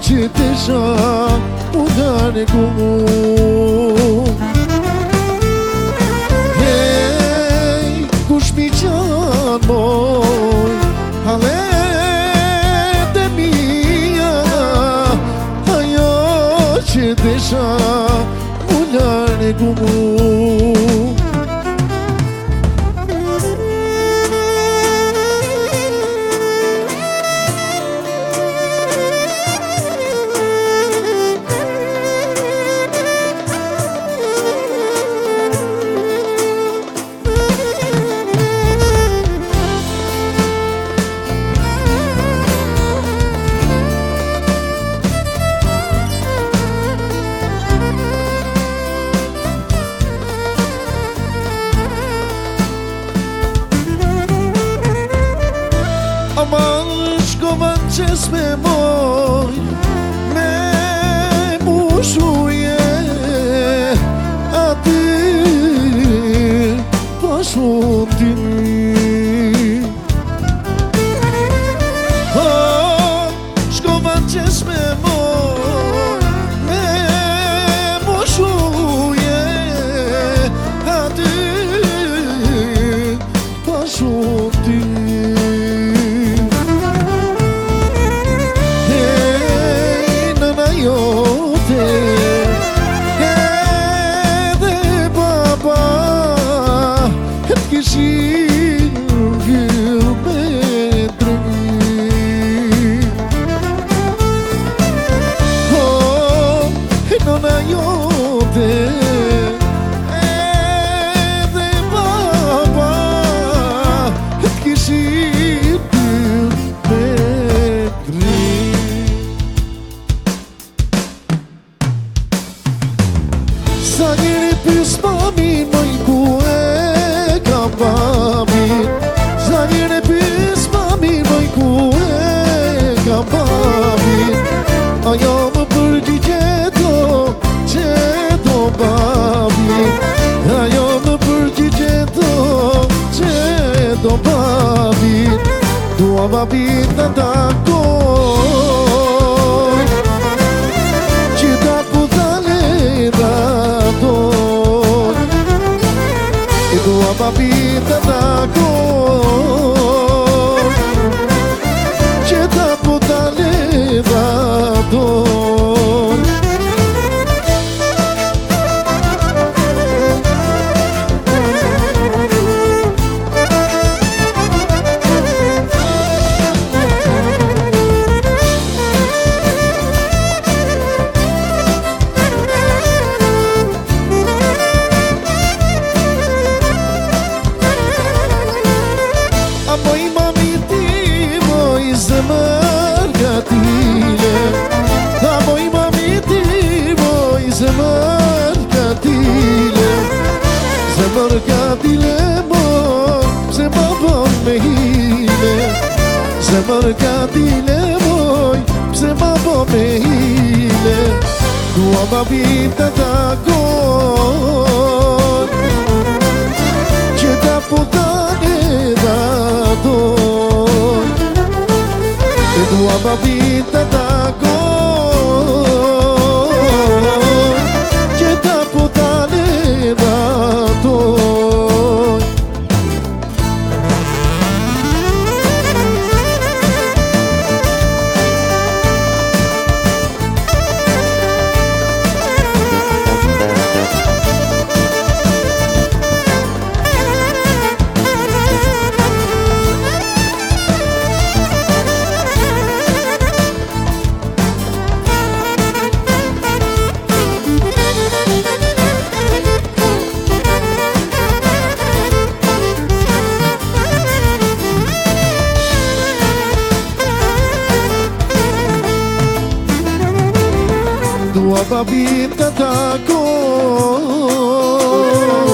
që të shak u largu mu. Hej, kush mi qanë moj, halet e mija, ajo që të shak u largu mu. Aman shkovan qes me moj, me mushuje aty pashundin. Shkovan qes me moj, me mushuje aty pashundin. Kishin gjil me drëngi, e nona jote edhe baba kishin gjil me drëngi. Sa njëri pys mamin moj ku mamin, sa njëre pys mamin moj ku e ka mamin. Ajo më përgjigje do qeto babin, ajo më përgjigje do qeto babin. Dua babin të takoj, që ta putale ratoj. E dua babin të takoj, që ta putale ratoj. Moj mami ti, moj zemër gatile, a moj mami ti, moj zemër gatile. Zemër gatile moj, se ma bon me hile. Zemër gatile moj, se ma bon me hile. Dua babin të takoj, që ta putane ratoj. E dua babin të takoj, që ta putane ratoj. Dua babin të takoj,